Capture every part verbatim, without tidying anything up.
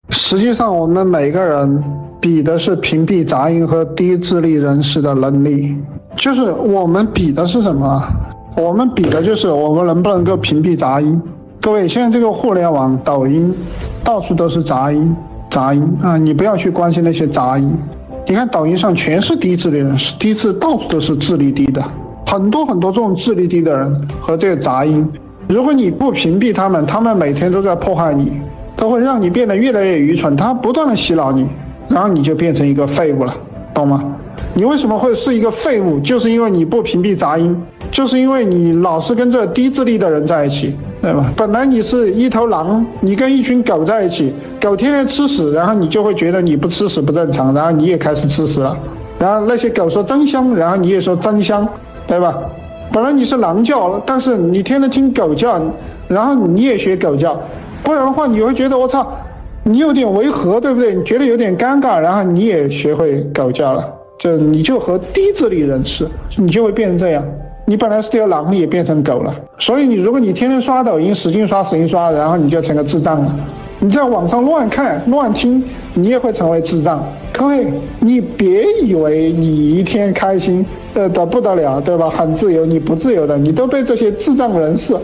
实际上，我们每个人比的是屏蔽杂音和低智力人士的能力，就是我们比的是什么？我们比的就是我们能不能够屏蔽杂音。各位，现在这个互联网、抖音，到处都是杂音，杂音啊！你不要去关心那些杂音。你看抖音上全是低智力人士，低智到处都是智力低的，很多很多这种智力低的人和这个杂音。如果你不屏蔽他们，他们每天都在迫害你，都会让你变得越来越愚蠢，他不断的洗脑你，然后你就变成一个废物了，懂吗？你为什么会是一个废物？就是因为你不屏蔽杂音，就是因为你老是跟这低智力的人在一起，对吧？本来你是一头狼，你跟一群狗在一起，狗天天吃屎，然后你就会觉得你不吃屎不正常，然后你也开始吃屎了，然后那些狗说真香，然后你也说真香，对吧？本来你是狼叫，但是你天天听狗叫，然后你也学狗叫，不然的话你会觉得我操，你有点违和，对不对？你觉得有点尴尬，然后你也学会狗叫了，就你就和低智力人士，你就会变成这样。你本来是条狼，也变成狗了。所以你如果你天天刷抖音，使劲刷使劲刷，然后你就成个智障了。你在网上乱看乱听，你也会成为智障。各位，你别以为你一天开心的的不得了，对吧？很自由，你不自由的，你都被这些智障人士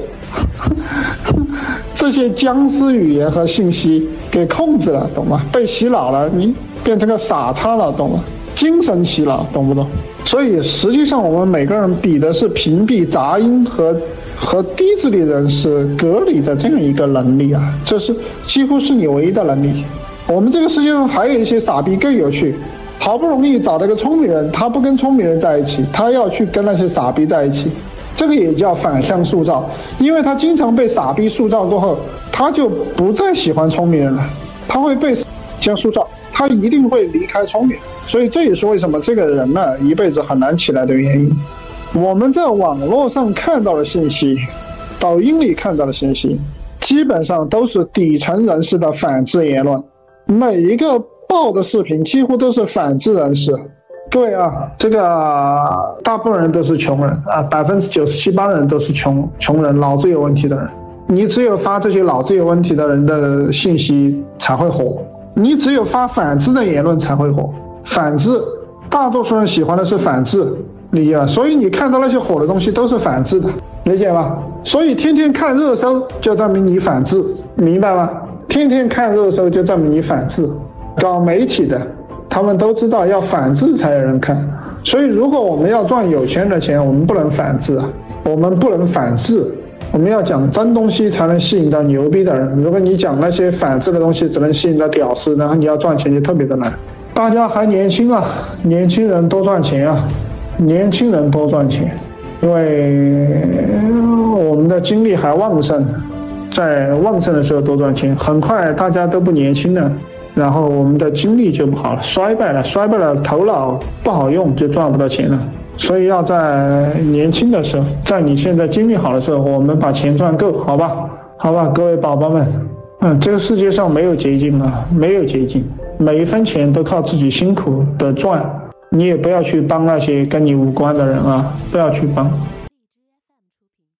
这些僵尸语言和信息给控制了，懂吗？被洗脑了，你变成个傻叉了，懂吗？精神洗脑，懂不懂？所以实际上我们每个人比的是屏蔽杂音和和低智力人士隔离的这样一个能力啊，这是几乎是你唯一的能力。我们这个世界上还有一些傻逼更有趣，好不容易找到一个聪明人，他不跟聪明人在一起，他要去跟那些傻逼在一起，这个也叫反向塑造。因为他经常被傻逼塑造过后，他就不再喜欢聪明人了，他会被相塑造，他一定会离开聪明人。所以这也是为什么这个人呢一辈子很难起来的原因。我们在网络上看到的信息，抖音里看到的信息，基本上都是底层人士的反制言论，每一个爆的视频几乎都是反制人士。各位啊，这个大部分人都是穷人啊，百分之九十七八的人都是穷穷人，脑子有问题的人。你只有发这些脑子有问题的人的信息才会火，你只有发反制的言论才会火。反制，大多数人喜欢的是反制，理解吧？所以你看到那些火的东西都是反制的，理解吧？所以天天看热搜就证明你反制，明白吗？天天看热搜就证明你反制。搞媒体的他们都知道要反制才有人看，所以如果我们要赚有钱人的钱，我们不能反制，我们不能反制，我们要讲真东西才能吸引到牛逼的人。如果你讲那些反制的东西只能吸引到屌丝，然后你要赚钱就特别的难。大家还年轻啊，年轻人多赚钱啊，年轻人多赚钱，因为我们的精力还旺盛，在旺盛的时候多赚钱，很快大家都不年轻了，然后我们的精力就不好了，衰败了，衰败了，头脑不好用，就赚不到钱了。所以要在年轻的时候，在你现在精力好的时候，我们把钱赚够，好吧？好吧，各位宝宝们，嗯，这个世界上没有捷径啊，没有捷径，每一分钱都靠自己辛苦的赚，你也不要去帮那些跟你无关的人啊，不要去帮。